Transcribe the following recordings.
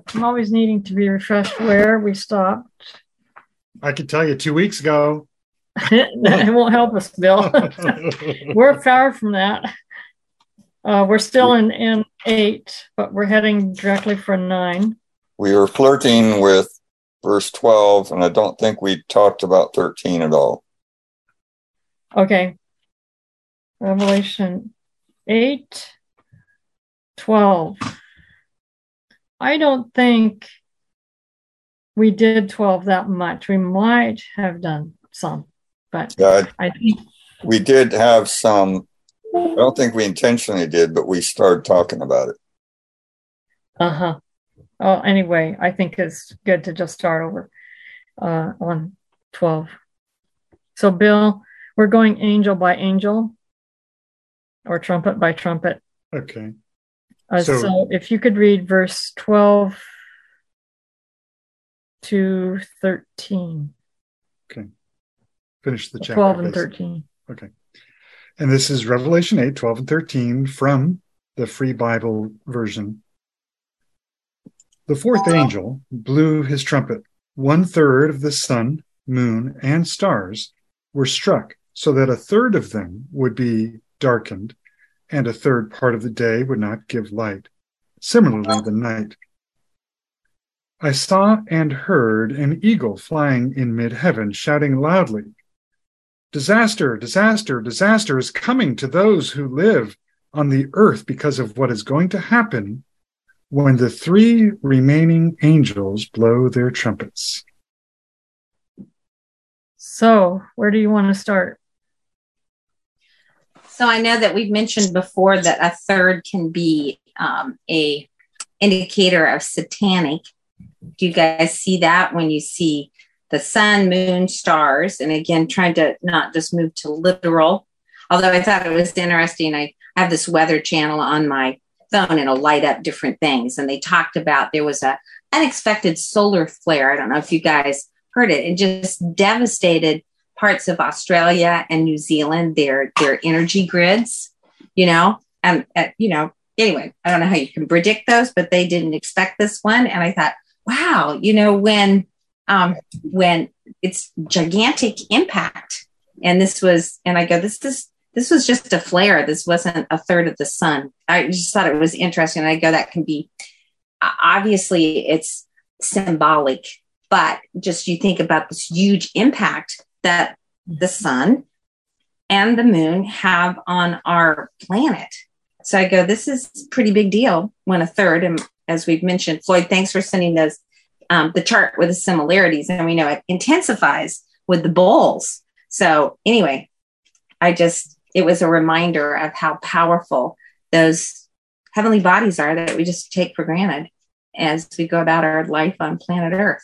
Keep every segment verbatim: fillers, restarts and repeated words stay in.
I'm always needing to be refreshed where we stopped. I could tell you two weeks ago. It won't help us, Bill. We're far from that. Uh, we're still in, in eight, but we're heading directly for nine. We were flirting with verse twelve, and I don't think we talked about thirteen at all. Okay. Revelation eight, twelve. I don't think we did twelve that much. We might have done some, but yeah, I think we did have some. I don't think we intentionally did, but we started talking about it. Uh-huh. Oh, anyway, I think it's good to just start over uh, on twelve. So, Bill, we're going angel by angel or trumpet by trumpet. Okay. Uh, so, so if you could read verse twelve to thirteen. Okay. Finish the chapter. twelve and thirteen. Okay. And this is Revelation eight, twelve, and thirteen from the Free Bible version. The fourth angel blew his trumpet. One third of the sun, moon, and stars were struck, so that a third of them would be darkened, and a third part of the day would not give light. Similarly, the night. I saw and heard an eagle flying in mid-heaven, shouting loudly, "Disaster, disaster, disaster is coming to those who live on the earth because of what is going to happen when the three remaining angels blow their trumpets." So, where do you want to start? So I know that we've mentioned before that a third can be um, a indicator of satanic. Do you guys see that when you see the sun, moon, stars? And again, trying to not just move to literal. Although I thought it was interesting. I have this weather channel on my phone and it'll light up different things. And they talked about there was a unexpected solar flare. I don't know if you guys heard it. It just devastated parts of Australia and New Zealand, their their energy grids, you know, and uh, you know, anyway, I don't know how you can predict those, but they didn't expect this one. And I thought, wow, you know, when um, when it's gigantic impact, and this was, and I go, this is this was just a flare. This wasn't a third of the sun. I just thought it was interesting. And I go, that can be obviously it's symbolic, but just you think about this huge impact that the sun and the moon have on our planet. So I go, this is a pretty big deal when a third, and as we've mentioned, Floyd, thanks for sending those, um, the chart with the similarities. And we know it intensifies with the bowls. So anyway, I just, it was a reminder of how powerful those heavenly bodies are that we just take for granted as we go about our life on planet Earth.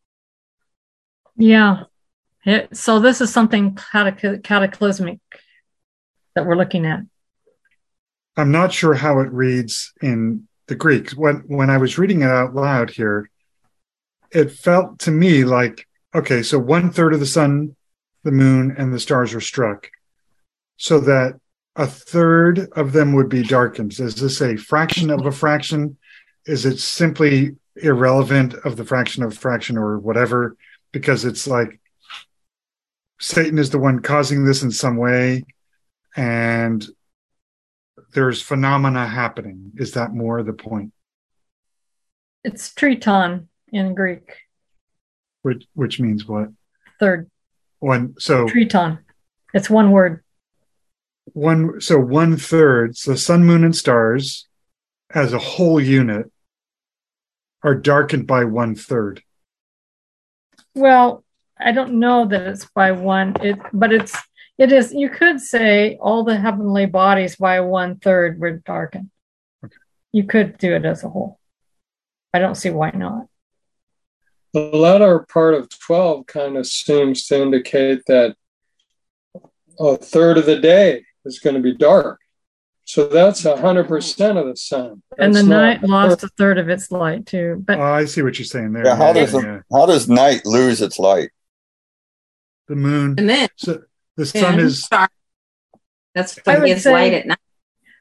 Yeah. It, so this is something catac- cataclysmic that we're looking at. I'm not sure how it reads in the Greek. When when I was reading it out loud here, it felt to me like, okay, so one third of the sun, the moon, and the stars are struck, so that a third of them would be darkened. Is this a fraction of a fraction? Is it simply irrelevant of the fraction of a fraction or whatever? Because it's like Satan is the one causing this in some way, and there's phenomena happening. Is that more the point? It's triton in Greek. Which which means what? Third. One. So triton. It's one word. One. So one third. So sun, moon, and stars, as a whole unit, are darkened by one third. Well, I don't know that it's by one. It, but it's it is. You could say all the heavenly bodies by one third were darkened. Okay. You could do it as a whole. I don't see why not. The latter part of twelve kind of seems to indicate that a third of the day is going to be dark. So that's one hundred percent of the sun. That's and the night lost a third of its light too. But oh, I see what you're saying there. Yeah, how does yeah. The, how does night lose its light? The moon. The moon. So the sun moon. is. That's what gives say, light at night.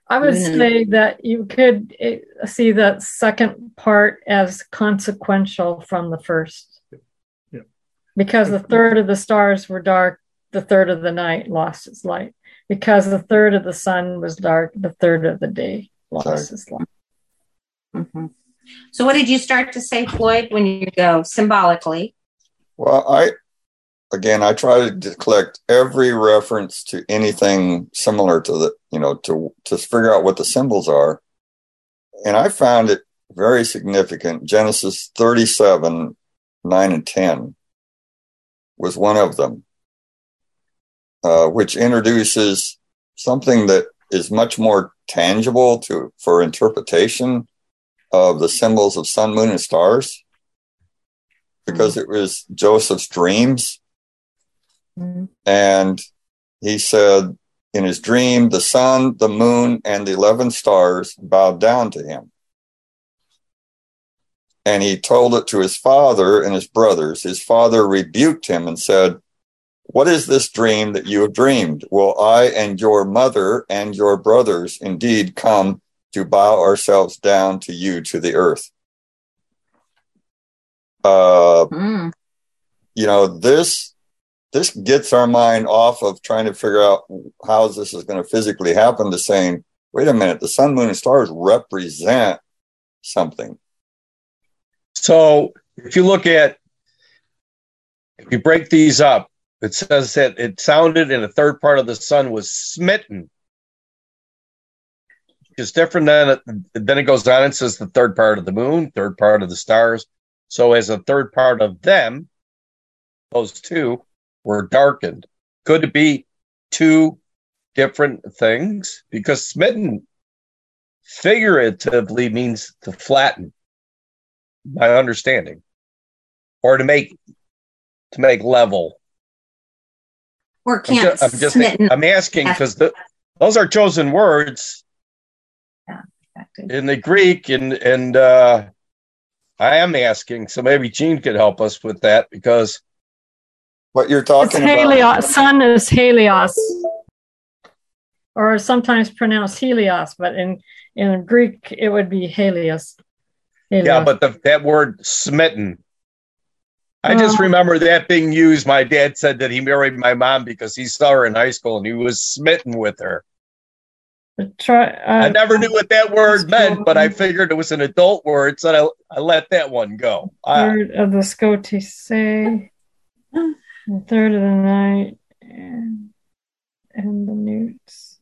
I would say that you could see that second part as consequential from the first. Yeah. Because the third of the stars were dark, the third of the night lost its light. Because the third of the sun was dark, the third of the day lost its light. Mm-hmm. So what did you start to say, Floyd, when you go symbolically? Well, I, again, I try to collect every reference to anything similar to the, you know, to, to figure out what the symbols are. And I found it very significant. Genesis thirty-seven, nine and ten was one of them, uh, which introduces something that is much more tangible to, for interpretation of the symbols of sun, moon, and stars, because mm-hmm. it was Joseph's dreams. Mm-hmm. And he said in his dream, the sun, the moon, and the eleven stars bowed down to him. And he told it to his father and his brothers. His father rebuked him and said, "What is this dream that you have dreamed? Will I and your mother and your brothers indeed come to bow ourselves down to you, to the earth?" Uh, mm. You know, this this gets our mind off of trying to figure out how this is going to physically happen to saying, wait a minute, the sun, moon, and stars represent something. So if you look at, if you break these up, it says that it sounded and a third part of the sun was smitten. It's different than, then it goes on and says the third part of the moon, third part of the stars. So as a third part of them, those two were darkened. Could it be two different things? Because smitten figuratively means to flatten, my understanding, or to make to make level. Or can't I'm just, I'm, just I'm asking because those are chosen words. Yeah, exactly. In the Greek, and and uh, I am asking, so maybe Jean could help us with that, because what you're talking it's about. Helios. Sun is Helios, or sometimes pronounced Helios, but in in Greek it would be Helios. Helios. Yeah, but the, that word smitten, I just remember that being used. My dad said that he married my mom because he saw her in high school and he was smitten with her. Try, uh, I never knew what that word meant, but I figured it was an adult word, so I, I let that one go. Third of the Scotise, the third of the night, and, and the newts.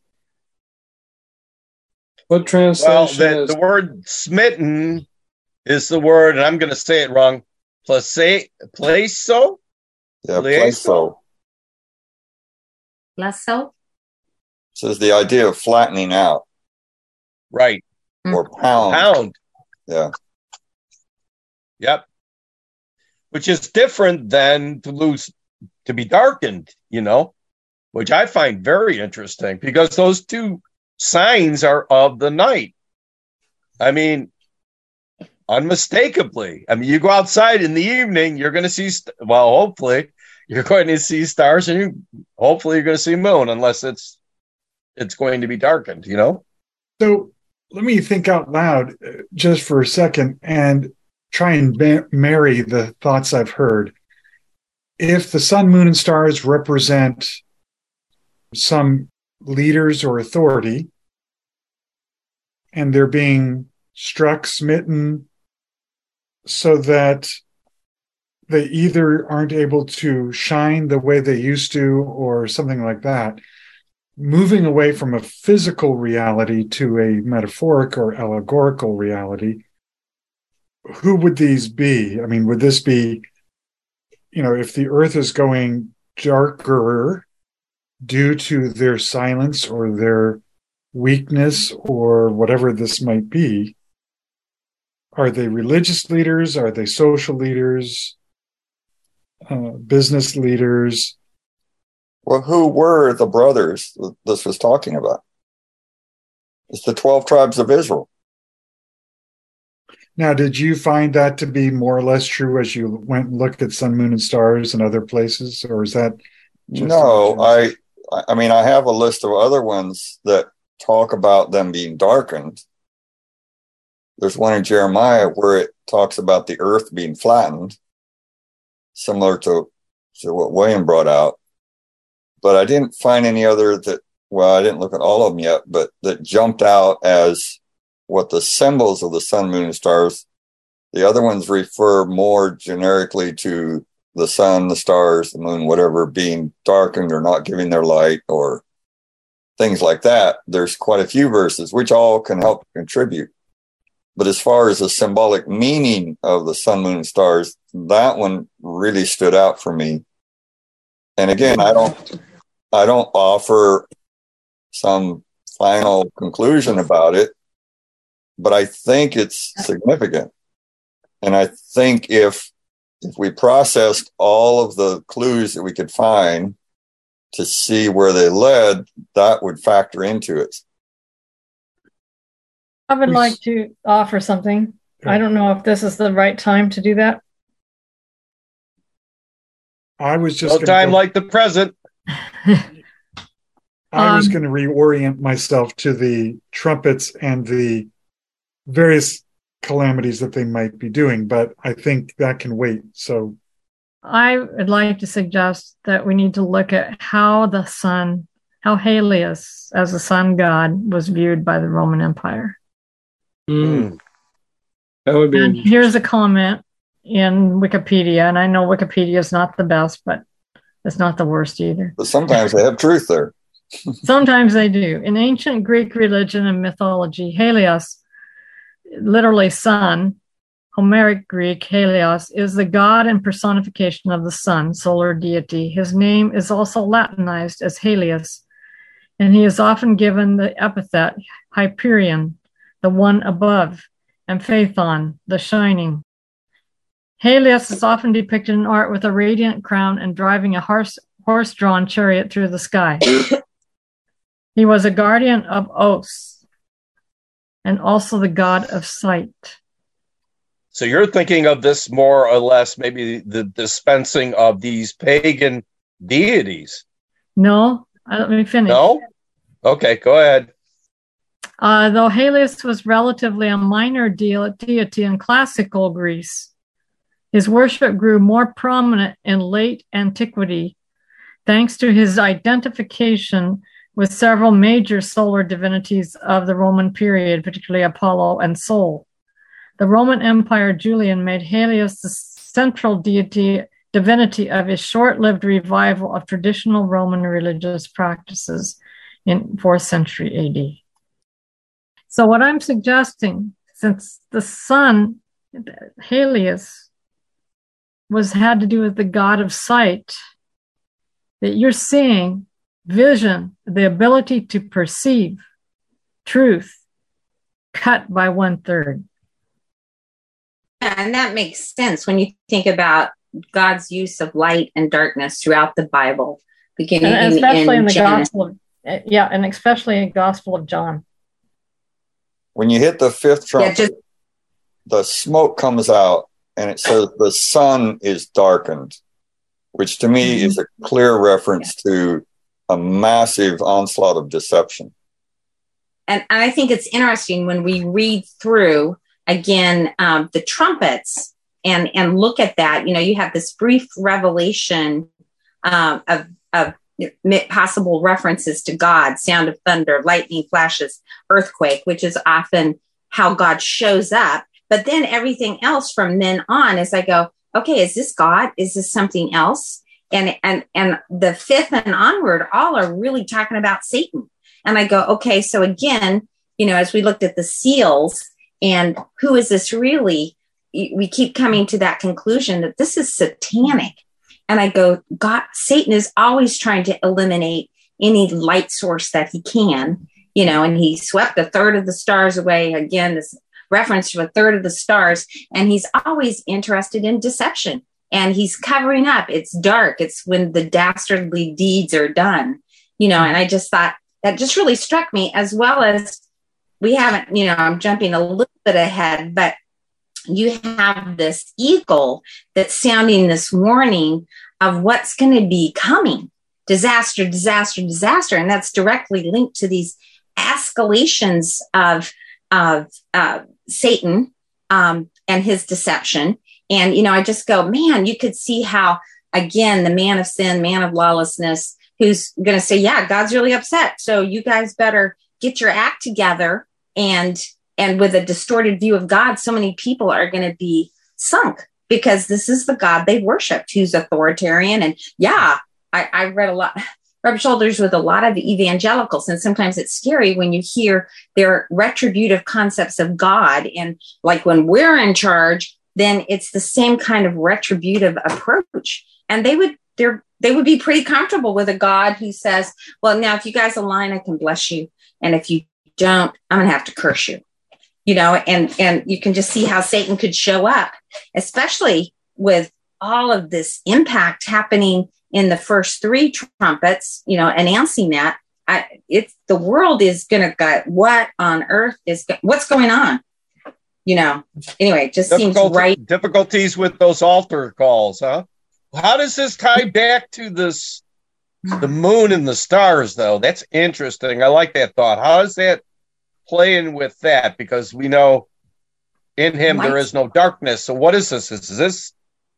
What translation well, the, is? The word smitten is the word, and I'm going to say it wrong, place, placeso? Yeah, placeso. Placeso? So it's the idea of flattening out. Right. Or pound. Pound. Yeah. Yep. Which is different than to lose, to be darkened, you know, which I find very interesting because those two signs are of the night. I mean, unmistakably. I mean, you go outside in the evening, you're going to see, st- well, hopefully you're going to see stars, and you hopefully you're going to see moon, unless it's it's going to be darkened, you know? So let me think out loud just for a second and try and ma- marry the thoughts I've heard. If the sun, moon, and stars represent some leaders or authority, and they're being struck, smitten, so that they either aren't able to shine the way they used to or something like that, moving away from a physical reality to a metaphoric or allegorical reality, who would these be? I mean, would this be, you know, if the earth is going darker due to their silence or their weakness or whatever this might be, are they religious leaders? Are they social leaders? Uh, business leaders? Well, who were the brothers this was talking about? It's the twelve tribes of Israel. Now, did you find that to be more or less true as you went and looked at sun, moon, and stars in other places, or is that just no? I, I mean, I have a list of other ones that talk about them being darkened. There's one in Jeremiah where it talks about the earth being flattened, similar to, to what William brought out. But I didn't find any other that, well, I didn't look at all of them yet, but that jumped out as what the symbols of the sun, moon, and stars. The other ones refer more generically to the sun, the stars, the moon, whatever, being darkened or not giving their light or things like that. There's quite a few verses, which all can help contribute. But as far as the symbolic meaning of the sun, moon, and stars, that one really stood out for me. And again, I don't, I don't offer some final conclusion about it, but I think it's significant. And I think if, if we processed all of the clues that we could find to see where they led, that would factor into it. I would like to offer something. Okay. I don't know if this is the right time to do that. I was just No gonna time go, like the present. I was Um, going to reorient myself to the trumpets and the various calamities that they might be doing, but I think that can wait. So I would like to suggest that we need to look at how the sun, how Helios as a sun god was viewed by the Roman Empire. Mm. That would be. And here's a comment in Wikipedia, and I know Wikipedia is not the best, but it's not the worst either. But sometimes they have truth there. Sometimes they do. In ancient Greek religion and mythology, Helios, literally sun, Homeric Greek, Helios, is the god and personification of the sun, solar deity. His name is also Latinized as Helios, and he is often given the epithet Hyperion, the one above, and Phaethon, the shining. Helios is often depicted in art with a radiant crown and driving a horse, horse-drawn chariot through the sky. He was a guardian of oaths and also the god of sight. So you're thinking of this more or less maybe the dispensing of these pagan deities. No, uh, let me finish. No? Okay, go ahead. Uh, though Helios was relatively a minor de- deity in classical Greece, his worship grew more prominent in late antiquity thanks to his identification with several major solar divinities of the Roman period, particularly Apollo and Sol. The Roman Empire Julian made Helios the central deity divinity of his short-lived revival of traditional Roman religious practices in fourth century A D. So what I'm suggesting, since the sun, Helios, was had to do with the god of sight, that you're seeing vision, the ability to perceive truth, cut by one third. Yeah, and that makes sense when you think about God's use of light and darkness throughout the Bible, beginning and especially in, in the Genesis. Gospel of, yeah, and especially in Gospel of John. When you hit the fifth trumpet, Yeah, just, the smoke comes out and it says the sun is darkened, which to me Mm-hmm. is a clear reference to a massive onslaught of deception. and I think it's interesting when we read through again um, the trumpets and and look at that. You know, you have this brief revelation um, of of possible references to God: sound of thunder, lightning flashes, earthquake, which is often how God shows up. But then everything else from then on is I go, okay, is this God? Is this something else? And and and the fifth and onward all are really talking about Satan. And I go, okay, so again, you know, as we looked at the seals and who is this really? We keep coming to that conclusion that this is satanic. And I go, God, Satan is always trying to eliminate any light source that he can, you know, and he swept a third of the stars away. Again, this reference to a third of the stars. And he's always interested in deception. And he's covering up. It's dark. It's when the dastardly deeds are done, you know, and I just thought that just really struck me, as well as we haven't, you know, I'm jumping a little bit ahead, but you have this eagle that's sounding this warning of what's going to be coming. Disaster, disaster, disaster. And that's directly linked to these escalations of of uh, Satan um, and his deception. And, you know, I just go, man, you could see how, again, the man of sin, man of lawlessness, who's going to say, yeah, God's really upset. So you guys better get your act together. And, and with a distorted view of God, so many people are going to be sunk because this is the God they worshiped, who's authoritarian. And yeah, I, I read a lot, rub shoulders with a lot of evangelicals. And sometimes it's scary when you hear their retributive concepts of God. And like when we're in charge, then it's the same kind of retributive approach. And they would, they're, they would be pretty comfortable with a God who says, well, now if you guys align, I can bless you. And if you don't, I'm going to have to curse you. You know, and, and you can just see how Satan could show up, especially with all of this impact happening in the first three trumpets, you know, announcing that. I, it's the world is going to go, what on earth is, what's going on? You know, anyway, it just Difficult, seems right. Difficulties with those altar calls, huh? How does this tie back to this, the moon and the stars, though? That's interesting. I like that thought. How does that play in with that? Because we know in him there is no darkness. So what is this? Is this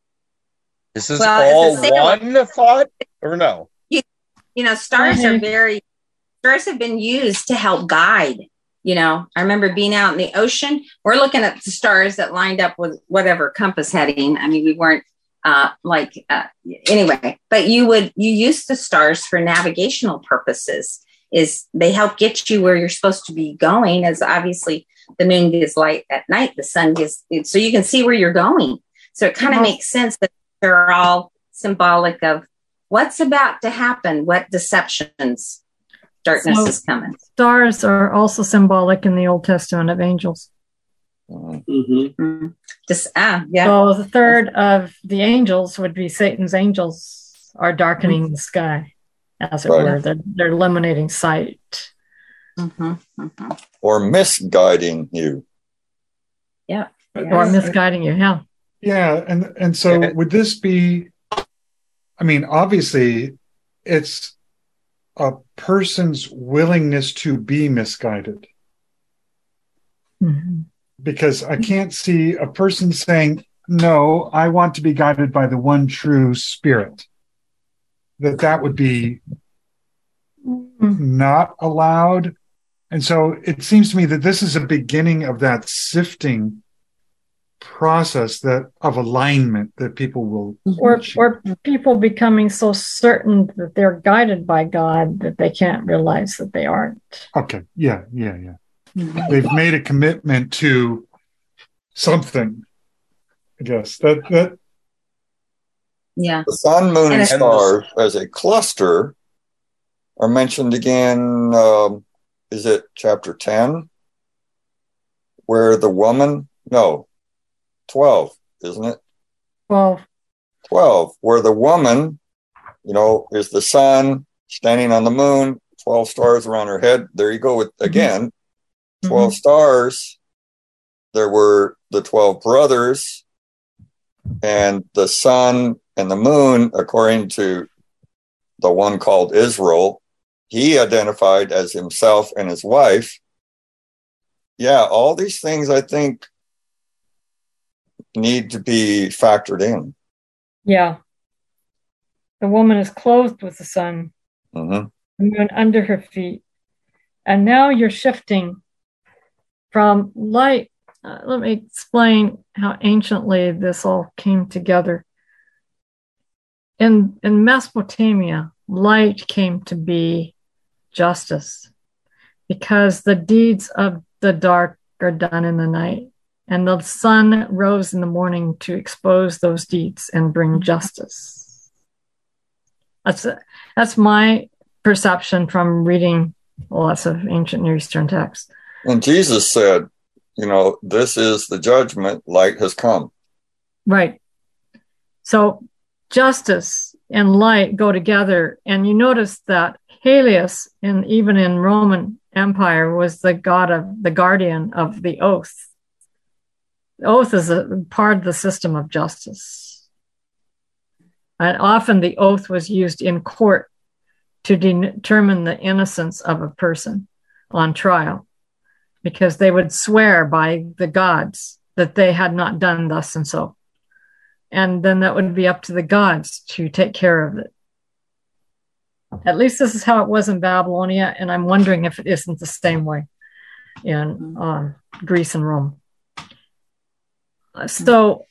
is this well, all one like, thought or no? You, you know, stars are very stars have been used to help guide. You know, I remember being out in the ocean. We're looking at the stars that lined up with whatever compass heading. I mean, we weren't uh, like uh, anyway, but you would you use the stars for navigational purposes. Is they help get you where you're supposed to be going, as obviously the moon gives light at night, the sun gives, so you can see where you're going. So it kind of mm-hmm. makes sense that they're all symbolic of what's about to happen, what deceptions, darkness so is coming. Stars are also symbolic in the Old Testament of angels. Mm-hmm. Mm-hmm. Just, ah, yeah. So the third of the angels would be Satan's angels are darkening mm-hmm. the sky. As it right. were, they're, they're eliminating sight. Mm-hmm, mm-hmm. Or misguiding you. Yeah. Or misguiding you, yeah. Yeah, and, and so yeah. would this be, I mean, obviously, it's a person's willingness to be misguided. Mm-hmm. Because I can't see a person saying, no, I want to be guided by the one true spirit. That that would be not allowed. And so it seems to me that this is a beginning of that sifting process that of alignment that people will or or people becoming so certain that they're guided by God that they can't realize that they aren't. Okay. Yeah, yeah, yeah. Mm-hmm. They've made a commitment to something. I guess that that Yeah. The sun, moon, and stars as a cluster are mentioned again. Um, is it chapter ten? Where the woman, no, twelve, isn't it? twelve. twelve, where the woman, you know, is the sun standing on the moon, twelve stars around her head. There you go with, again, mm-hmm. twelve mm-hmm. stars. There were the twelve brothers and the sun and the moon, according to the one called Israel, he identified as himself and his wife. Yeah, all these things I think need to be factored in. Yeah. The woman is clothed with the sun, mm-hmm. the moon under her feet. And now you're shifting from light. Uh, let me explain how anciently this all came together. In, in Mesopotamia, light came to be justice because the deeds of the dark are done in the night, and the sun rose in the morning to expose those deeds and bring justice. That's that's my perception from reading lots of ancient Near Eastern texts. And Jesus said, you know, this is the judgment, light has come. Right. So justice and light go together. And you notice that Helios, in even in Roman Empire, was the god of the guardian of the oath. The oath is a part of the system of justice. And often the oath was used in court to de- determine the innocence of a person. on trial, because they would swear by the gods that they had not done thus and so. And then that would be up to the gods to take care of it. At least this is how it was in Babylonia, and I'm wondering if it isn't the same way in um, Greece and Rome. So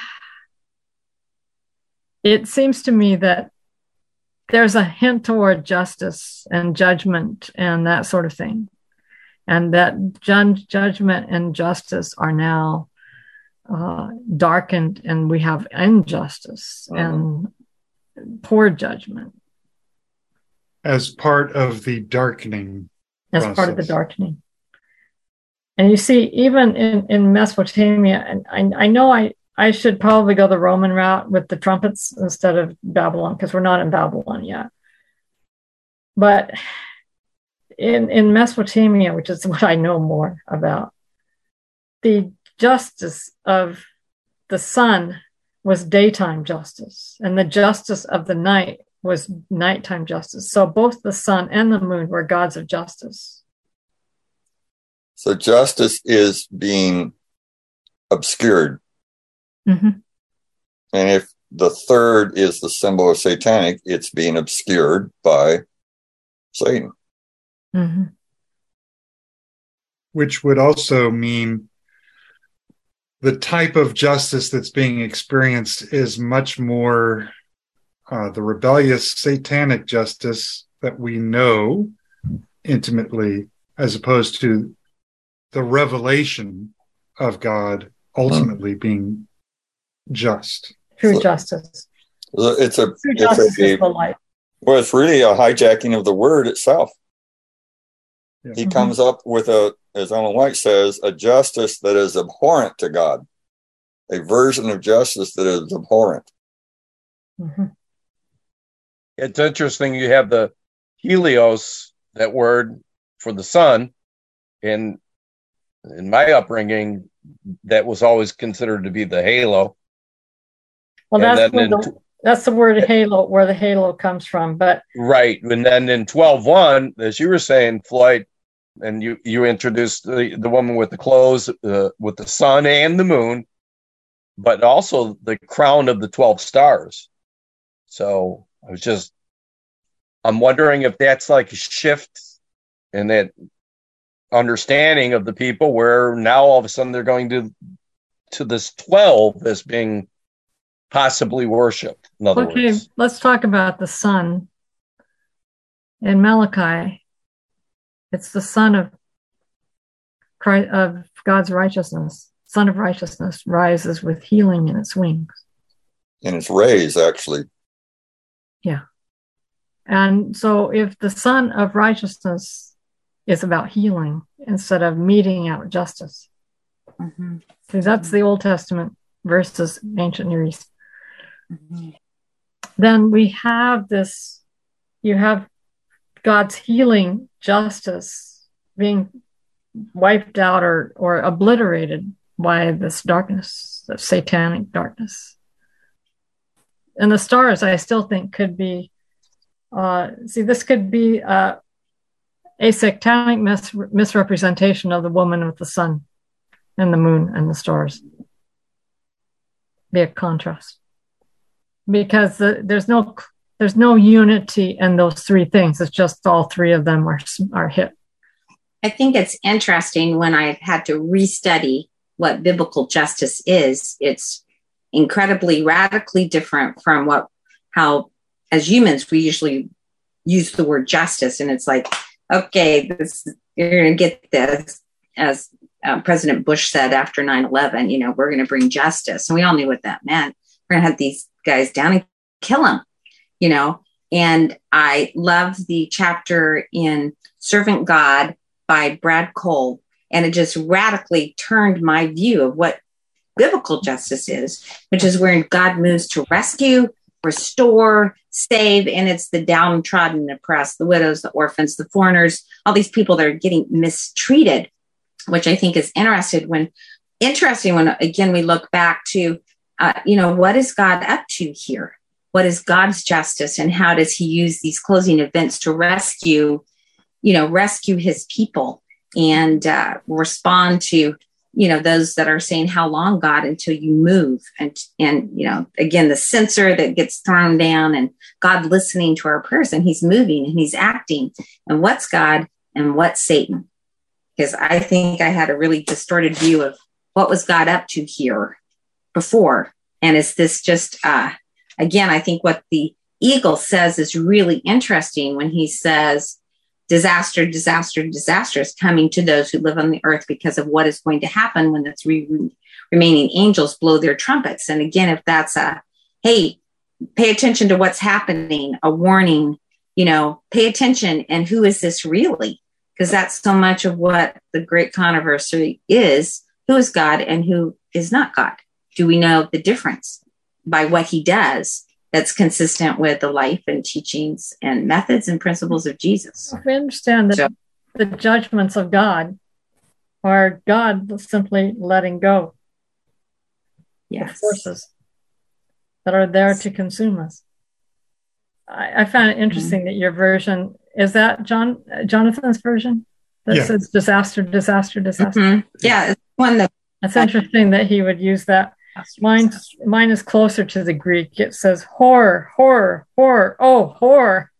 it seems to me that there's a hint toward justice and judgment and that sort of thing. And that ju- judgment and justice are now uh, darkened, and we have injustice uh-huh. and poor judgment. As part of the darkening As process. part of the darkening. And you see, even in, in Mesopotamia, and I, I know I, I should probably go the Roman route with the trumpets instead of Babylon, because we're not in Babylon yet. But in, in Mesopotamia, which is what I know more about, the justice of the sun was daytime justice, and the justice of the night was nighttime justice. So both the sun and the moon were gods of justice. So justice is being obscured. Mm-hmm. And if the third is the symbol of satanic, it's being obscured by Satan. Mm-hmm. Which would also mean the type of justice that's being experienced is much more uh, the rebellious satanic justice that we know intimately, as opposed to the revelation of God ultimately being just. True so, justice. It's a, True it's justice a, is the light. Well, it's really a hijacking of the word itself. Yeah. He Mm-hmm. comes up with a, as Ellen White says, a justice that is abhorrent to God, a version of justice that is abhorrent. Mm-hmm. It's interesting. You have the Helios, that word for the sun, and in my upbringing, that was always considered to be the halo. Well, And that's then the, in- that's the word halo, where the halo comes from. But Right. And then in twelve one, as you were saying, Floyd, and you, you introduced the, the woman with the clothes, uh, with the sun and the moon, but also the crown of the twelve stars. So I was just, I'm wondering if that's like a shift in that understanding of the people, where now all of a sudden they're going to, to this twelve as being possibly worshipped. In other okay, words, let's talk about the sun. In Malachi, it's the son of Christ, of God's righteousness. Son of righteousness rises with healing in its wings. And it's rays, actually. Yeah. And so if the son of righteousness is about healing instead of meting out justice, Mm-hmm. see, that's the Old Testament versus ancient Near East. Mm-hmm. Then we have this, you have God's healing justice being wiped out or, or obliterated by this darkness, the satanic darkness. And the stars, I still think, could be, uh, see, this could be uh, a satanic mis- misrepresentation of the woman with the sun and the moon and the stars. Be a contrast. Because the, there's no there's no unity in those three things. It's just all three of them are are hit. I think it's interesting when I've had to restudy what biblical justice is. It's incredibly radically different from what how as humans we usually use the word justice, and it's like, okay, this you're going to get this, as uh, President Bush said after nine eleven, you know, we're going to bring justice, and we all knew what that meant. We're going to have these guys down and kill them, you know. And I love the chapter in Servant God by Brad Cole, and it just radically turned my view of what biblical justice is, which is where God moves to rescue, restore, save, and it's the downtrodden, oppressed, the widows, the orphans, the foreigners, all these people that are getting mistreated, which I think is interesting when, interesting when, again, we look back to, uh, you know, what is God up to here? What is God's justice, and how does he use these closing events to rescue you know, rescue his people and uh, respond to, you know, those that are saying, how long, God, until you move? And, and, you know, again, the censer that gets thrown down and God listening to our prayers, and he's moving and he's acting. And what's God and what's Satan? Because I think I had a really distorted view of what was God up to here before. And is this just, uh, again, I think what the eagle says is really interesting when he says, disaster, disaster, disaster is coming to those who live on the earth because of what is going to happen when the three re- remaining angels blow their trumpets. And again, if that's a, hey, pay attention to what's happening, a warning, you know, pay attention. And who is this really? Because that's so much of what the great controversy is. Who is God and who is not God? Do we know the difference by what he does that's consistent with the life and teachings and methods and principles of Jesus? If we understand that so, the judgments of God are God simply letting go yes. of forces that are there to consume us. I, I found it interesting mm-hmm. that your version, is that John Jonathan's version? That yeah. says disaster, disaster, disaster. Mm-hmm. Yeah, it's one that. That's interesting that he would use that. Mine, mine is closer to the Greek. It says horror, horror, horror, oh, horror.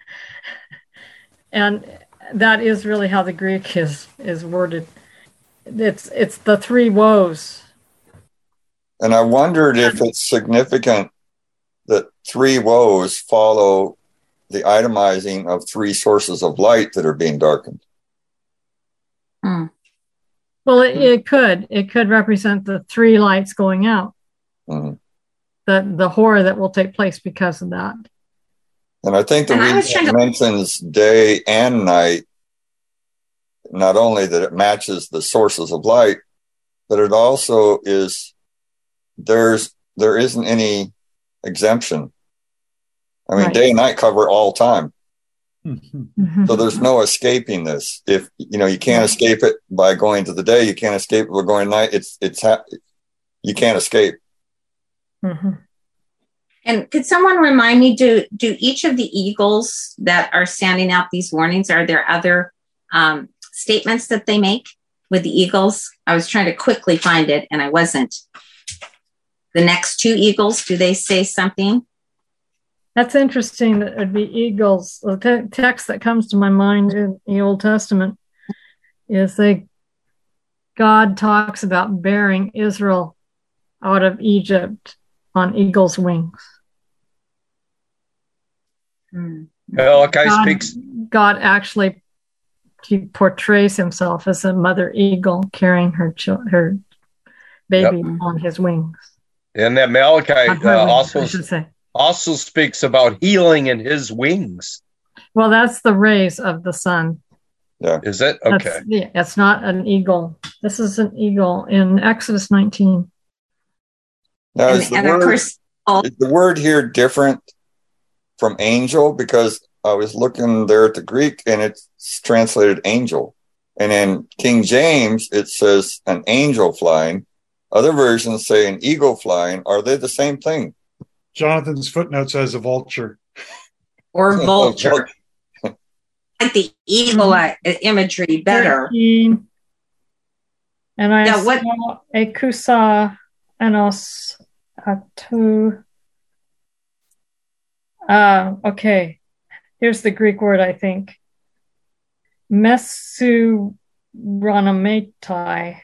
And that is really how the Greek is is worded. It's it's the three woes. And I wondered if it's significant that three woes follow the itemizing of three sources of light that are being darkened. Hmm. Well, it, it could. It could represent the three lights going out. Mm-hmm. The the horror that will take place because of that. And I think the reason it to... mentions day and night, not only that it matches the sources of light, but it also is there's there isn't any exemption. I mean, right. Day and night cover all time. Mm-hmm. So there's no escaping this. If you know you can't escape it by going to the day, you can't escape it by going to night. It's it's ha- you can't escape. Mm-hmm. And could someone remind me? Do do each of the eagles that are standing out these warnings? Are there other um, statements that they make with the eagles? I was trying to quickly find it, and I wasn't. The next two eagles, do they say something? That's interesting that it would be eagles. The te- text that comes to my mind in the Old Testament is that God talks about bearing Israel out of Egypt on eagle's wings. Malachi God, speaks. God actually he portrays himself as a mother eagle carrying her ch- her baby yep. on his wings. And that Malachi uh, also also speaks about healing in his wings. Well, that's the rays of the sun. Yeah. Is it? Okay. That's, yeah, it's not an eagle. This is an eagle in Exodus nineteen. Now, is, and, the, and word, course, all- is the word here different from angel? Because I was looking there at the Greek and it's translated angel. And in King James, it says an angel flying. Other versions say an eagle flying. Are they the same thing? Jonathan's footnote says a vulture. Or vulture. Like the eagle mm-hmm. imagery better. thirteen. And I yeah, what? saw Ekusa anos atu. Uh, okay. Here's the Greek word, I think. Mesuronometai.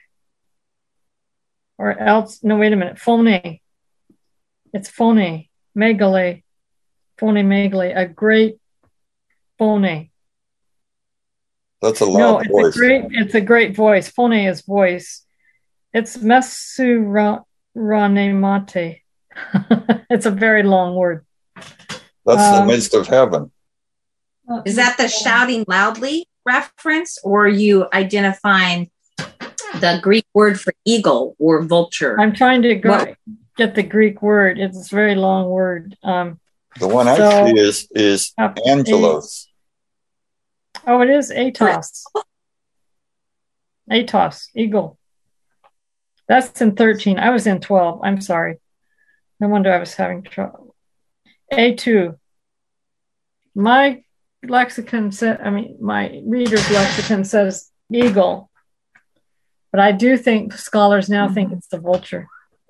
Or else, no, wait a minute. Phone. It's phone. Megale. Phone megale. A great phone. That's a loud no, it's voice. A great, it's a great voice. Phone is voice. It's mesuronemate. It's a very long word. That's um, the midst of heaven. Is that the shouting loudly reference, or are you identifying the Greek word for eagle or vulture? I'm trying to go, get the Greek word. It's a very long word. Um, the one I so, see is is uh, angelos. Oh, it is Atos. Atos, eagle. That's in thirteen. I was in twelve. I'm sorry. No wonder I was having trouble. A two. My lexicon said, I mean, my reader's lexicon says eagle, but I do think scholars now mm-hmm. think it's the vulture.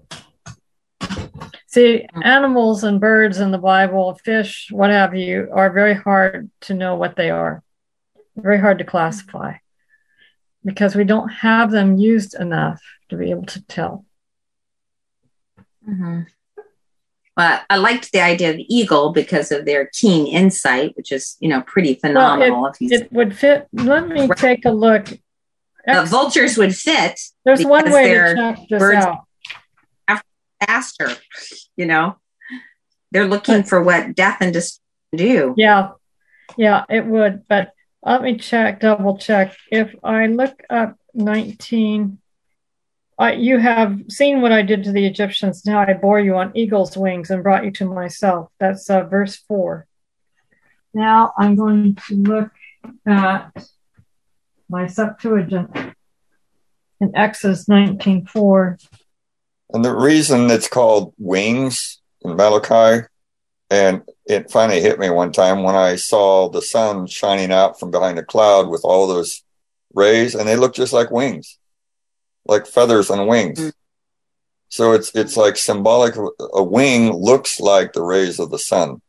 See, animals and birds in the Bible, fish, what have you, are very hard to know what they are. Very hard to classify because we don't have them used enough to be able to tell. Mm-hmm. Well, I liked the idea of eagle because of their keen insight, which is, you know, pretty phenomenal. Well, it, it would fit. Let me take a look. Uh, vultures would fit. There's one way to check this out. Faster, you know, they're looking for what death and destruction do. Yeah, yeah, it would. But let me check, double check. If I look up nineteen, uh, you have seen what I did to the Egyptians. Now I bore you on eagle's wings and brought you to myself. That's uh, verse four. Now I'm going to look at my Septuagint in Exodus nineteen four. And the reason it's called wings in Malachi, and it finally hit me one time when I saw the sun shining out from behind a cloud with all those rays, and they look just like wings, like feathers on wings. Mm-hmm. So it's it's like symbolic. A wing looks like the rays of the sun.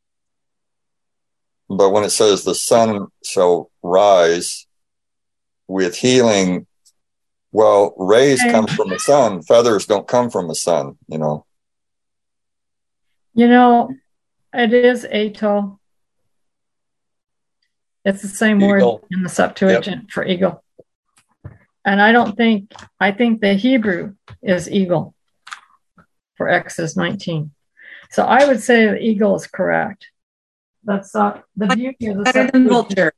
But when it says the sun shall rise with healing, well, rays come from the sun. Feathers don't come from the sun, you know. You know, it is ato. It's the same eagle. Word in the Septuagint yep. for eagle. And I don't think, I think the Hebrew is eagle for Exodus nineteen. So I would say the eagle is correct. That's uh, the beauty of the Septuagint.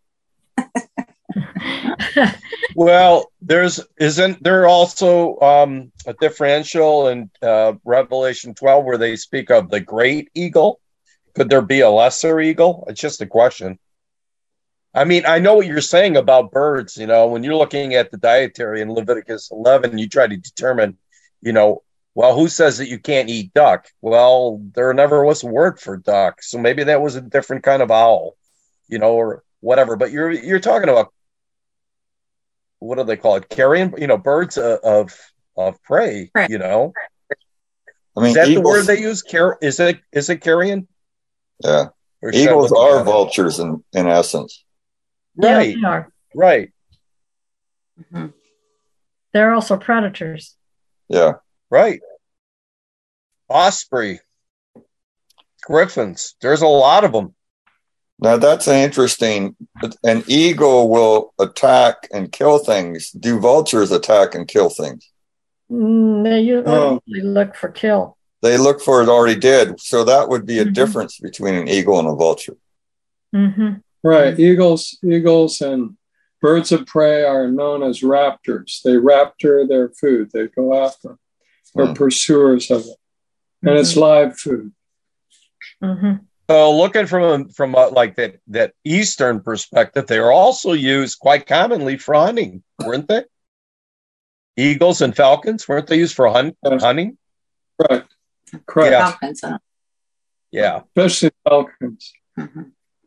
Well, there's isn't there also um, a differential in uh, Revelation twelve where they speak of the great eagle? Could there be a lesser eagle? It's just a question. I mean, I know what you're saying about birds. You know, when you're looking at the dietary in Leviticus eleven, you try to determine, you know, well, who says that you can't eat duck? Well, there never was a word for duck, so maybe that was a different kind of owl, you know, or whatever. But you're you're talking about, what do they call it? Carrion, you know, birds of of, of prey. Right. You know, I mean, is that eagles, the word they use? Car- is it is it carrion? Yeah, eagles are vultures in in essence. Right. Yeah, they are. Right. Mm-hmm. They're also predators. Yeah. Right. Osprey, griffins. There's a lot of them. Now that's interesting. An eagle will attack and kill things. Do vultures attack and kill things? Mm, they usually oh. look for kill. They look for it already dead. So that would be a mm-hmm. difference between an eagle and a vulture. Mm-hmm. Right. Eagles, eagles and birds of prey are known as raptors. They rapture their food. They go after. They're mm. pursuers of it. And mm-hmm. it's live food. Mm-hmm. So looking from from a, like that that Eastern perspective, they are also used quite commonly for hunting, weren't they? Eagles and falcons, weren't they used for hunt, yes. hunting? Right. Correct. Yeah. Falcons, huh? Yeah. Especially falcons. Mm-hmm.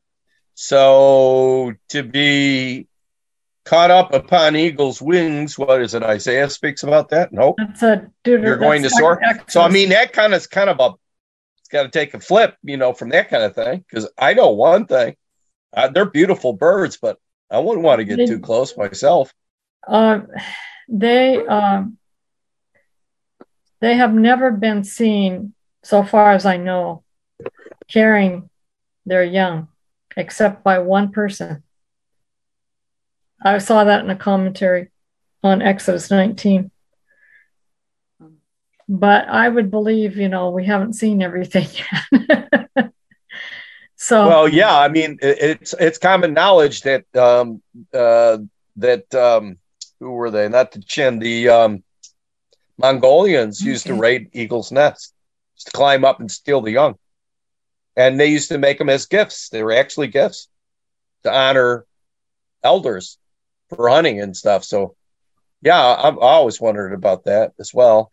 So to be caught up upon eagle's wings, what is it? Isaiah speaks about that? Nope. That's a Deuter- You're going to soar. So I mean, that kind of is kind of a. It's got to take a flip, you know, from that kind of thing. Because I know one thing, uh, they're beautiful birds, but I wouldn't want to get they, too close myself. Um, they um, they have never been seen, so far as I know, carrying their young, except by one person. I saw that in a commentary on Exodus nineteen. But I would believe, you know, we haven't seen everything yet. So, well, yeah, I mean, it, it's it's common knowledge that um, uh, that um, who were they? Not the Chin, the um, Mongolians okay. used to raid eagles' nests, to climb up and steal the young, and they used to make them as gifts. They were actually gifts to honor elders for hunting and stuff. So, yeah, I've always wondered about that as well.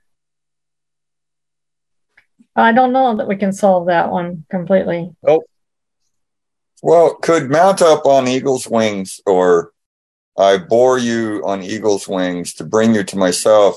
I don't know that we can solve that one completely. Oh, Well, could mount up on eagle's wings, or I bore you on eagle's wings to bring you to myself.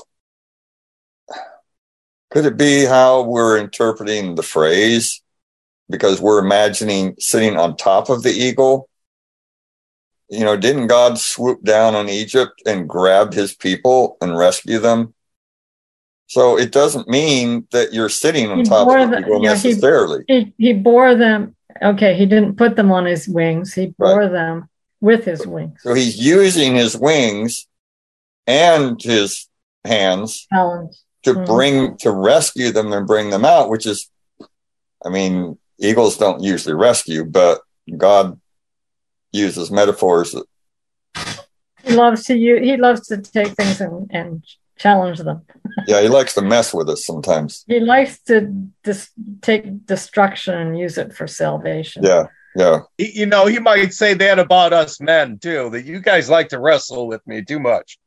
Could it be how we're interpreting the phrase? Because we're imagining sitting on top of the eagle. You know, didn't God swoop down on Egypt and grab his people and rescue them? So it doesn't mean that you're sitting on He top bore of the the- eagle yeah, he- necessarily. He, he bore them. Okay, he didn't put them on his wings. He bore Right. them with his wings. So he's using his wings and his hands Talons. to Mhm. bring, to rescue them and bring them out, which is, I mean, eagles don't usually rescue, but God uses metaphors. That, He loves to use, he loves to take things and, and challenge them. yeah, he likes to mess with us sometimes. He likes to dis- take destruction and use it for salvation. Yeah, yeah. He- You know, he might say that about us men too, that you guys like to wrestle with me too much.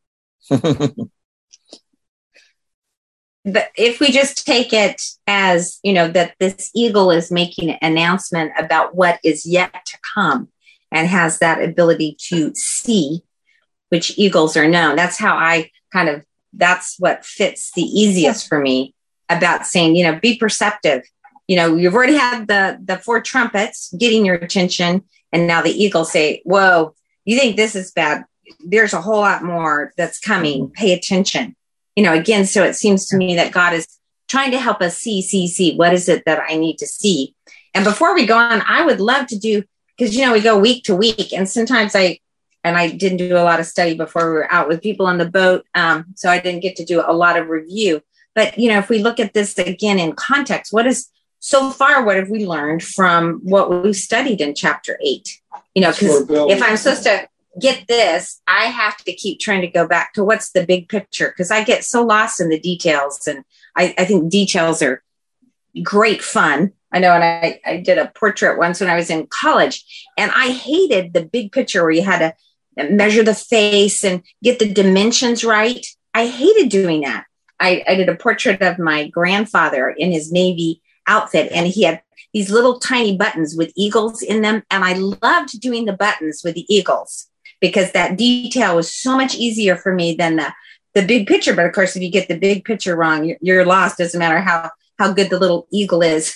But if we just take it as, you know, that this eagle is making an announcement about what is yet to come and has that ability to see, which eagles are known. That's how I kind of, that's what fits the easiest for me about saying, you know, be perceptive. You know, you've already had the, the four trumpets getting your attention. And now the eagles say, whoa, you think this is bad? There's a whole lot more that's coming. Pay attention. You know, again, so it seems to me that God is trying to help us see, see, see. What is it that I need to see? And before we go on, I would love to do, because, you know, we go week to week. And sometimes I, and I didn't do a lot of study before we were out with people on the boat. Um, so I didn't get to do a lot of review. But, you know, if we look at this again in context, what is, so far, what have we learned from what we've studied in chapter eight? You know, because if I'm supposed to get this, I have to keep trying to go back to what's the big picture, because I get so lost in the details. And I, I think details are great fun. I know, and I, I did a portrait once when I was in college, and I hated the big picture where you had to measure the face and get the dimensions right. I hated doing that. I, I did a portrait of my grandfather in his Navy outfit, and he had these little tiny buttons with eagles in them. And I loved doing the buttons with the eagles because that detail was so much easier for me than the, the big picture. But of course, if you get the big picture wrong, you're, you're lost. Doesn't matter how, how good the little eagle is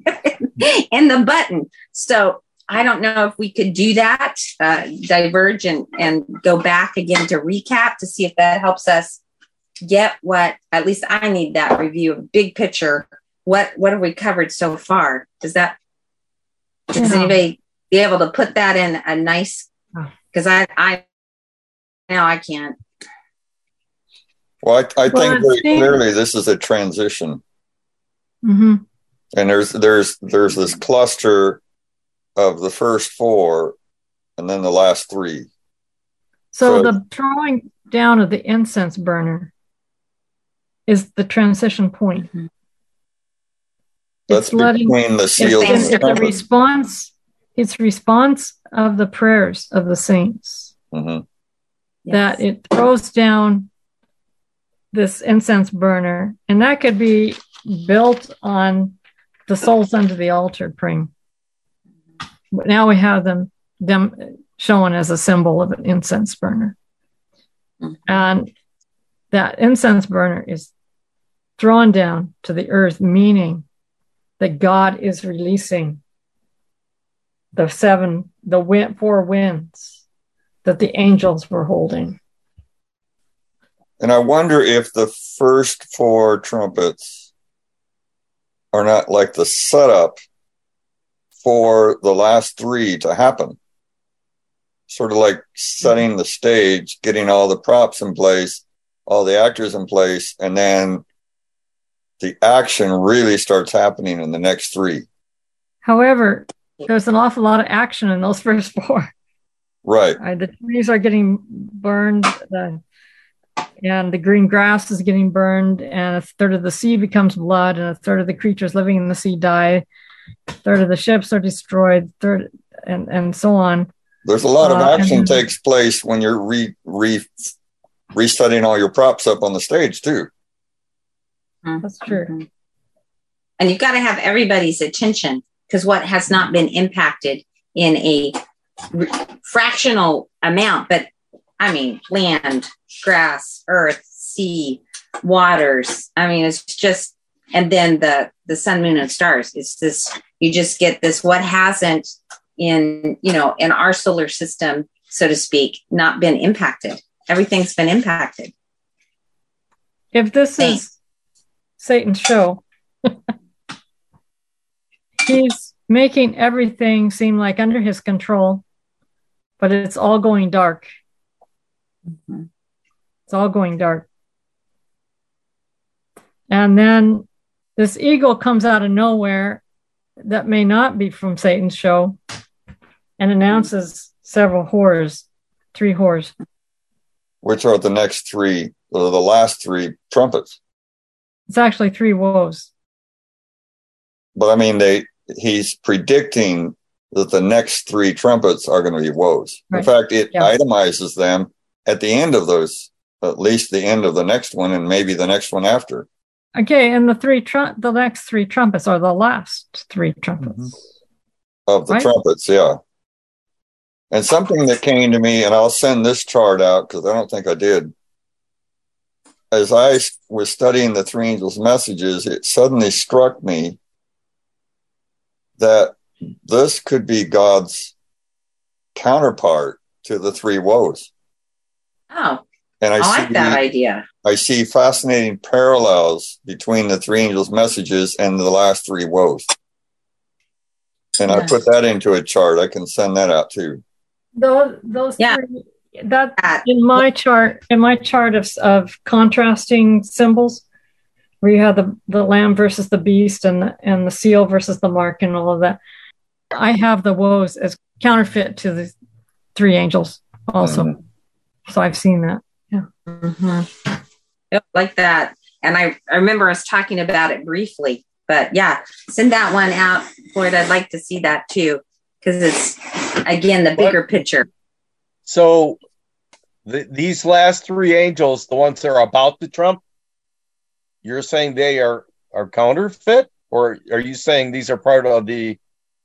in the button. So I don't know if we could do that, uh, diverge and, and go back again to recap to see if that helps us get what, at least I need that review of big picture. What what have we covered so far? Does that, does Yeah. anybody be able to put that in a nice, because I, I, now I can't. Well, I, I Well, think it very seems- clearly this is a transition. Mm-hmm. And there's there's there's this cluster of the first four and then the last three. So So- the throwing down of the incense burner is the transition point. That's It's letting, between the seals it's- and it's the the trumpet. response, it's response of the prayers of the saints Mhm. that it throws down this incense burner, and that could be built on the souls under the altar praying. But now we have them them shown as a symbol of an incense burner. Mhm. And that incense burner is thrown down to the earth, meaning that God is releasing the seven, the wind, four winds that the angels were holding. And I wonder if the first four trumpets are not like the setup for the last three to happen. Sort of like setting the stage, getting all the props in place, all the actors in place, and then the action really starts happening in the next three. However, there's an awful lot of action in those first four. Right. Uh, the trees are getting burned, the, and the green grass is getting burned, and a third of the sea becomes blood, and a third of the creatures living in the sea die. A third of the ships are destroyed, third, and, and so on. There's a lot of Uh, action and- takes place when you're re, re, resetting all your props up on the stage too. That's true. Mhm. And you've got to have everybody's attention, because what has not been impacted in a fractional amount, but I mean, land, grass, earth, sea, waters. I mean, it's just, and then the, the sun, moon, and stars. It's this, you just get this, what hasn't in, you know, in our solar system, so to speak, not been impacted. Everything's been impacted. If this Thanks. is Satan's show, he's making everything seem like under his control, but it's all going dark. Mm-hmm. It's all going dark. And then this eagle comes out of nowhere that may not be from Satan's show and announces several whores, three whores. Which are the next three, or the last three trumpets. It's actually three woes. But I mean, they he's predicting that the next three trumpets are going to be woes. Right. In fact, it Yeah. itemizes them at the end of those, at least the end of the next one, and maybe the next one after. Okay, and the three trum- the next three trumpets are the last three trumpets. Mm-hmm. Of the Right. trumpets, yeah. And something that came to me, and I'll send this chart out because I don't think I did. As I was studying the three angels' messages, it suddenly struck me that this could be God's counterpart to the three woes. Oh, And I, I see like that idea. I see fascinating parallels between the three angels' messages and the last three woes. And I Yeah. put that into a chart. I can send that out too. Those those Yeah. three, that That- in my chart in my chart of of contrasting symbols, where you have the, the lamb versus the beast and the, and the seal versus the mark and all of that. I have the woes as counterfeit to the three angels also. Mhm. So I've seen that. Yeah. Mm-hmm. Yep, like that. And I, I remember us talking about it briefly, but yeah, send that one out, Floyd. I'd like to see that too, because it's, again, the bigger What? picture. So the, these last three angels, the ones that are about to trump, you're saying they are, are counterfeit, or are you saying these are part of the?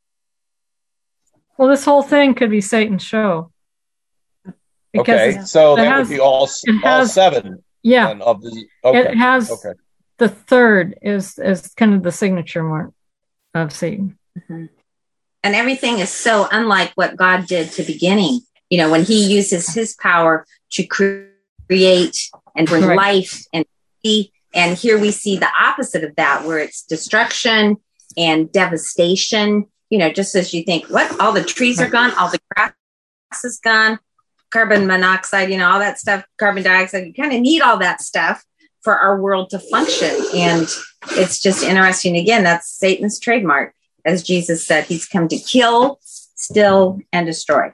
Well, this whole thing could be Satan's show. Because Okay, it's- so it that has- would be all it all has- seven. yeah, then of the. Okay. it has okay. the third is is kind of the signature mark of Satan. Mm-hmm. And everything is so unlike what God did to beginning. You know, when he uses his power to cre- create and bring Right. life and see, and here we see the opposite of that, where it's destruction and devastation. You know, just as you think, what? All the trees are gone, all the grass is gone, carbon monoxide, you know, all that stuff, carbon dioxide. You kind of need all that stuff for our world to function. And it's just interesting. Again, that's Satan's trademark. As Jesus said, he's come to kill, steal, and destroy.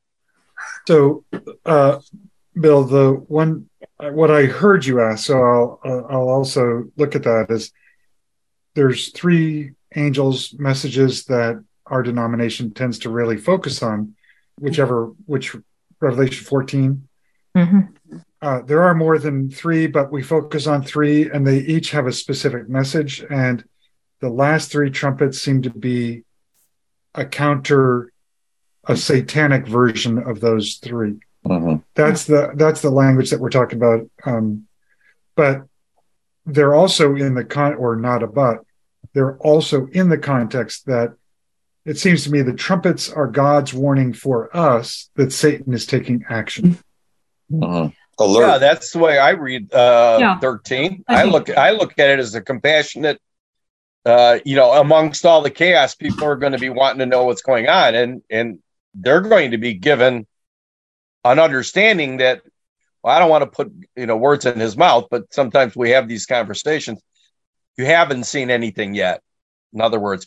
So, uh, Bill, the one, what I heard you ask, so I'll, uh, I'll also look at that, is there's three angels' messages that our denomination tends to really focus on, whichever, which Revelation fourteen. Mm-hmm. Uh, there are more than three, but we focus on three, and they each have a specific message. And the last three trumpets seem to be a counter, a satanic version of those three. Mm-hmm. That's the that's the language that we're talking about. Um, but they're also in the con, or not a but. They're also in the context that it seems to me the trumpets are God's warning for us that Satan is taking action. Mm-hmm. Alert. Yeah, that's the way I read uh, Yeah. thirteen. I I, think- look, I look at it as a compassionate. Uh, you know, amongst all the chaos, people are going to be wanting to know what's going on, and and they're going to be given an understanding that. Well, I don't want to put you know words in his mouth, but sometimes we have these conversations. You haven't seen anything yet. In other words,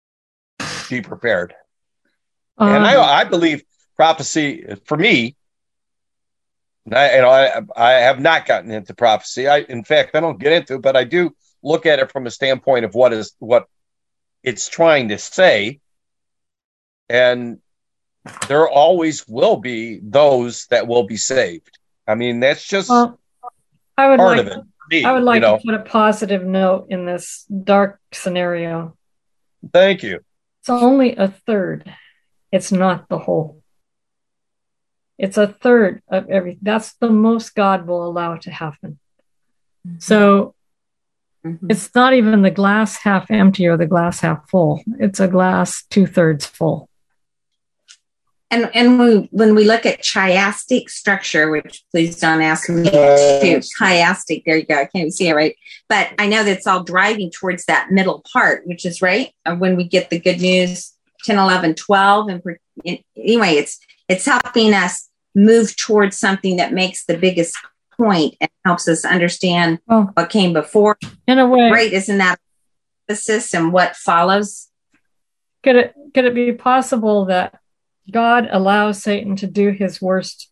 be prepared. and Um, I, I believe prophecy for me. And I, you know, I, I have not gotten into prophecy. I, in fact, I don't get into it, but I do look at it from a standpoint of what is what it's trying to say. And there always will be those that will be saved. I mean, that's just well, I would part like of it. for me, I would like you know. to put a positive note in this dark scenario. Thank you. It's only a third. It's not the whole. It's a third of everything. That's the most God will allow to happen. Mm-hmm. So mm-hmm. it's not even the glass half empty or the glass half full. It's a glass two thirds full. And and we, when we look at chiastic structure, which please don't ask me to, chiastic, there you go, I can't even see it right. But I know that it's all driving towards that middle part, which is right when we get the good news, ten, eleven, twelve. And anyway, it's it's helping us move towards something that makes the biggest point and helps us understand oh. what came before. In a way. Right, isn't that emphasis and what follows? Could it could it be possible that God allows Satan to do his worst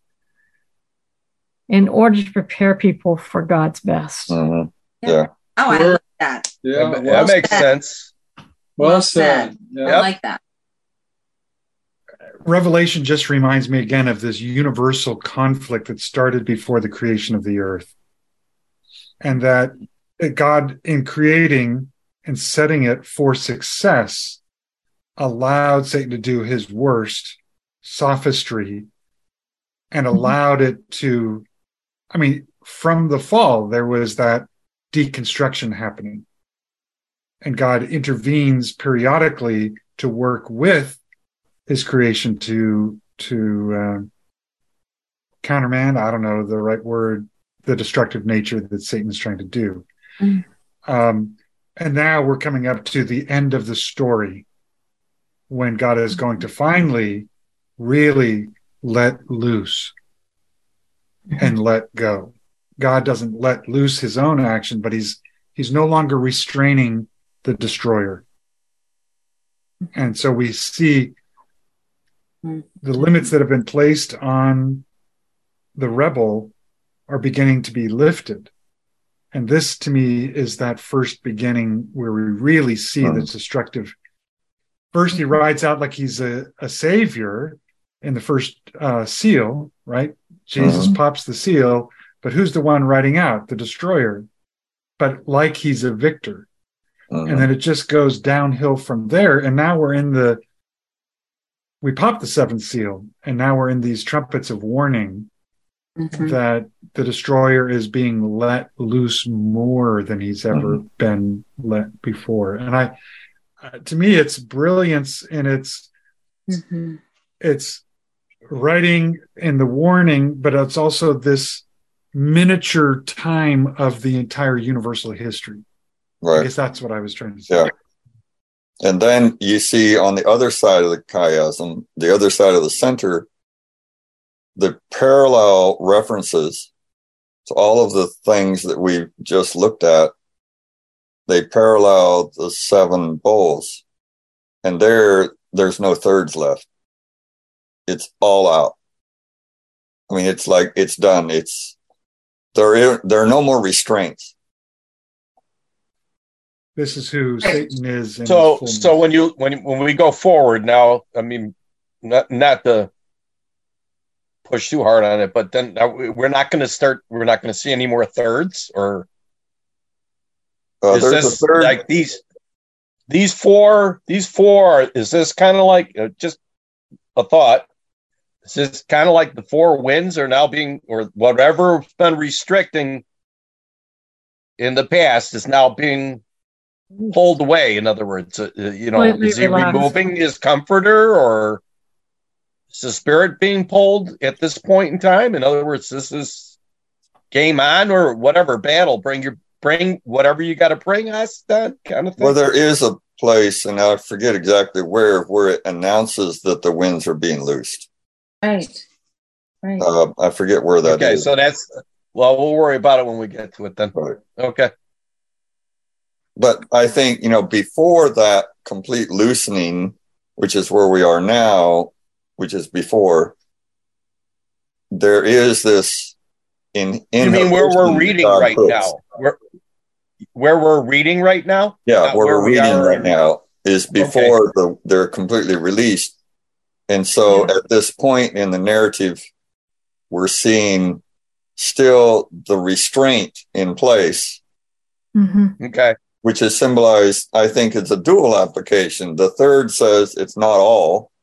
in order to prepare people for God's best? Mm-hmm. Yeah. yeah. Oh, I like that. Yeah, that, well that makes said. sense. Well, well said. said. Yeah. I like that. Revelation just reminds me again of this universal conflict that started before the creation of the earth. And that God, in creating and setting it for success, allowed Satan to do his worst, sophistry, and allowed it to, I mean, from the fall, there was that deconstruction happening. And God intervenes periodically to work with his creation to, to uh, countermand, I don't know the right word, the destructive nature that Satan's trying to do. Mm. Um, and now we're coming up to the end of the story when God is going to finally really let loose and let go. God doesn't let loose his own action, but he's he's no longer restraining the destroyer. And so we see the limits that have been placed on the rebel are beginning to be lifted. And this, to me, is that first beginning where we really see mm. the destructive. First, he rides out like he's a, a savior in the first uh, seal, right? Jesus mm-hmm. pops the seal, but who's the one riding out? The destroyer. But like he's a victor. Mm-hmm. And then it just goes downhill from there. And now we're in the, we popped the seventh seal, and now we're in these trumpets of warning mm-hmm. that the destroyer is being let loose more than he's ever mm-hmm. been let before. And I, uh, to me, it's brilliance in its, mm-hmm. it's writing and the warning, but it's also this miniature time of the entire universal history. Right. I guess that's what I was trying to say. Yeah. And then you see on the other side of the chiasm, the other side of the center, the parallel references to all of the things that we just looked at. They parallel the seven bowls, and there, there's no thirds left. It's all out. I mean, it's like it's done. It's there. There are no more restraints. This is who Satan is. In so, so when you when when we go forward now, I mean, not not to push too hard on it, but then we're not going to start. We're not going to see any more thirds, or uh, is there's this a third. Like these these four? These four is this kind of like uh, just a thought? Is this kind of like the four winds are now being, or whatever's been restricting in the past is now being pulled away? In other words, uh, you know, Completely is he relaxed. Removing his comforter, or is the spirit being pulled at this point in time? In other words, this is game on, or whatever battle. Bring your bring whatever you got to bring us. That kind of thing. Well, there is a place, and I forget exactly where, where it announces that the winds are being loosed. Right. Right. Uh, I forget where that okay, is. so that's well, we'll worry about it when we get to it then. Right. Okay. But I think, you know, before that complete loosening, which is where we are now, which is before, there is this in, in you mean where we're reading right puts. now? Where, where we're reading right now? Yeah, Not where, where we're we reading right now is before okay. the they're completely released. And so yeah. at this point in the narrative, we're seeing still the restraint in place. Mm-hmm. Okay. Which is symbolized, I think it's a dual application. The third says it's not all,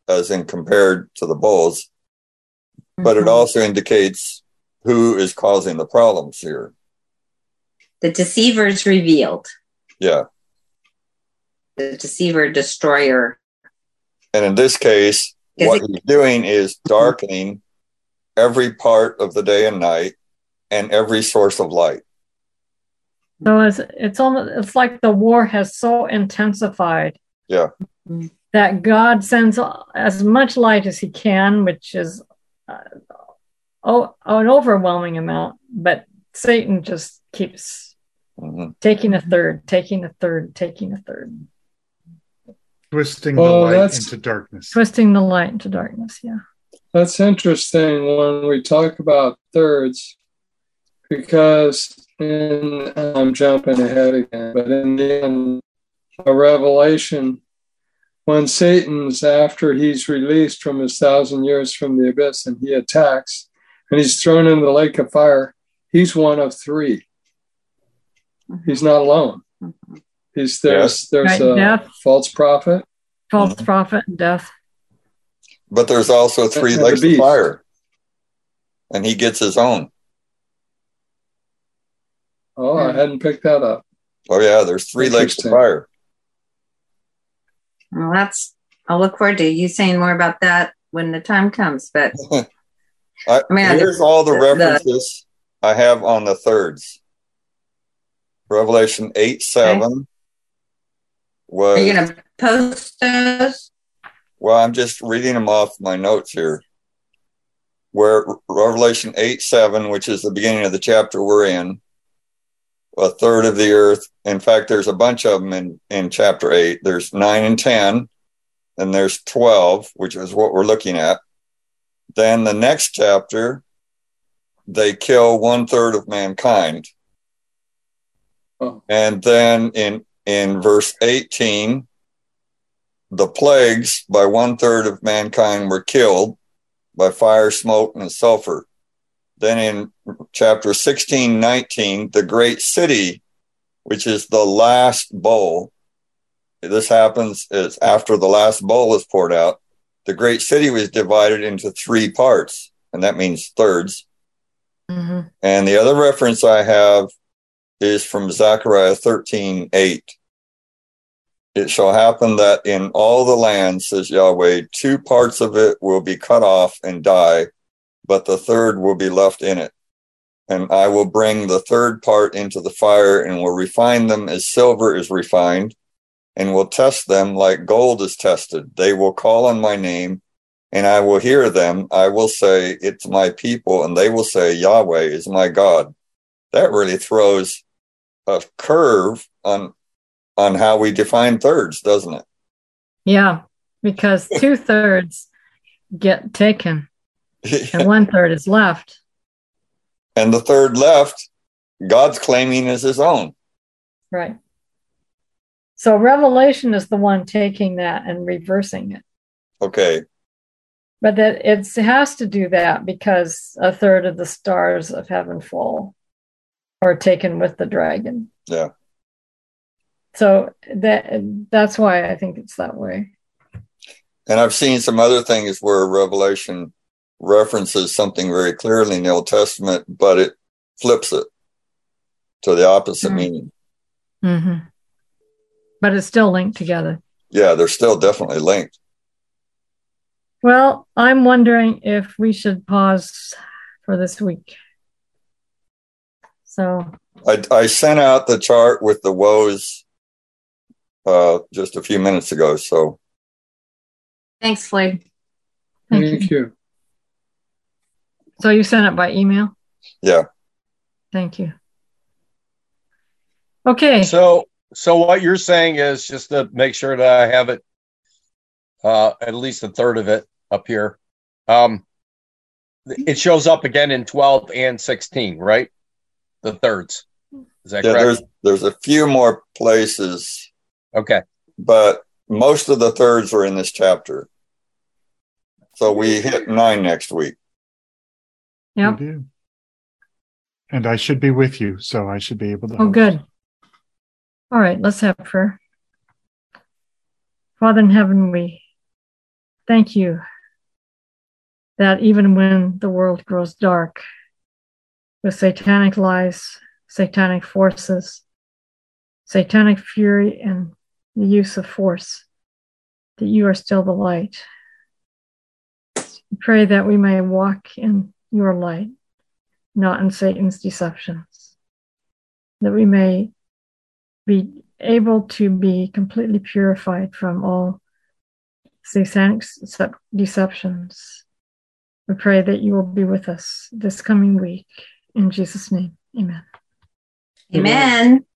as in compared to the bulls, but Mm-hmm. it also indicates who is causing the problems here. The deceiver is revealed. Yeah. The deceiver, destroyer. And in this case, Is what it- he's doing is darkening every part of the day and night and every source of light. So it's it's almost it's like the war has so intensified. Yeah. That God sends as much light as He can, which is uh, oh, an overwhelming amount. But Satan just keeps Mm-hmm. taking a third, taking a third, taking a third, Twisting Well, the light that's- into darkness. twisting the light into darkness. Yeah. That's interesting when we talk about thirds, because in, I'm jumping ahead again, but in the end, a Revelation, when Satan's, after he's released from his thousand years from the abyss and he attacks and he's thrown into the lake of fire, he's one of three. He's not alone. He's there's Yes. there's Right, a death. false prophet. False Mhm. prophet and death. But there's also three And the lakes of beast. fire. And he gets his own. Oh, I hadn't picked that up. Oh, yeah, there's three lakes of Interesting. fire. Well, that's, I'll look forward to you saying more about that when the time comes. But I, I mean, here's all the the- references I have on the thirds. Revelation eight seven was, are you going to post those? well, I'm just reading them off my notes here. Where Revelation eight seven, which is the beginning of the chapter we're in, a third of the earth. In fact, there's a bunch of them in, in chapter eight. There's nine and ten, and there's twelve, which is what we're looking at. Then the next chapter, they kill one third of mankind. Oh. And then in, in verse eighteen, the plagues by one third of mankind were killed by fire, smoke, and sulfur. Then in chapter sixteen, nineteen, the great city, which is the last bowl. This happens is after the last bowl is poured out. The great city was divided into three parts, and that means thirds. Mm-hmm. And the other reference I have is from Zechariah thirteen eight. It shall happen that in all the land, says Yahweh, two parts of it will be cut off and die, but the third will be left in it. And I will bring the third part into the fire and will refine them as silver is refined, and will test them like gold is tested. They will call on my name, and I will hear them. I will say, it's my people, and they will say, Yahweh is my God. That really throws a curve on on how we define thirds, doesn't it? Yeah, because two thirds get taken and one third is left. And the third left, God's claiming as his own. Right. So Revelation is the one taking that and reversing it. Okay. But that it has to do that because a third of the stars of heaven fall or taken with the dragon. Yeah. So that that's why I think it's that way. And I've seen some other things where Revelation references something very clearly in the Old Testament, but it flips it to the opposite Mm. meaning. Mm-hmm. But it's still linked together. Yeah, they're still definitely linked. Well, I'm wondering if we should pause for this week. So, I, I sent out the chart with the woes uh, just a few minutes ago. So Thanks, Floyd. thank Thank you. you. So you sent it by email? yeah, Thank you. Okay. So, so what you're saying is just to make sure that I have it, uh, at least a third of it up here. Um, it shows up again in twelve and sixteen, right? The thirds. Is that yeah. correct? There's there's a few more places, Okay. but most of the thirds are in this chapter. So we hit nine next week. Yep. We do. And I should be with you, so I should be able to. Oh, host. good. All right, let's have prayer. Father in heaven, we thank you that even when the world grows dark with satanic lies, satanic forces, satanic fury, and the use of force, that you are still the light. We pray that we may walk in your light, not in Satan's deceptions, that we may be able to be completely purified from all satanic deceptions. We pray that you will be with us this coming week. In Jesus' name, amen. Amen.